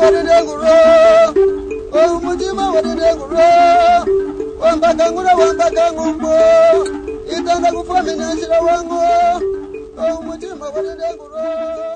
waridenguro umutima waridenguro wambaka ngumbo itanda kufamina shira wangu umutima waridenguro